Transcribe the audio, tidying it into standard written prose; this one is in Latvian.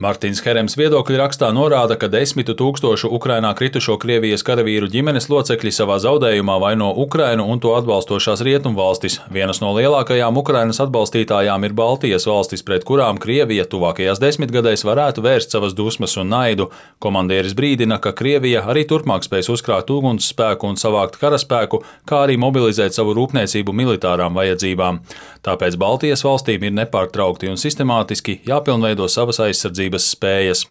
Martins Herems viedokļu rakstā norāda, ka 10 000 Ukrainā kritušo Krievijas karavīru ģimenes locekļi savā zaudējumā vaino Ukrainu un to atbalstošās rietumvalstis. Vienas no lielākajām Ukrainas atbalstītājām ir Baltijas valstis, pret kurām Krievija tuvākajās desmitgadēs varētu vērst savas dusmas un naidu. Komandieris brīdina, ka Krievija arī turpmāk spēs uzkrāt ugunsspēku un savākt karaspēku, kā arī mobilizēt savu rūpniecību militārām vajadzībām. Tāpēc Baltijas valstīm ir nepārtraukti un sistemātiski jāpilnveido savas aizsardzības spējas.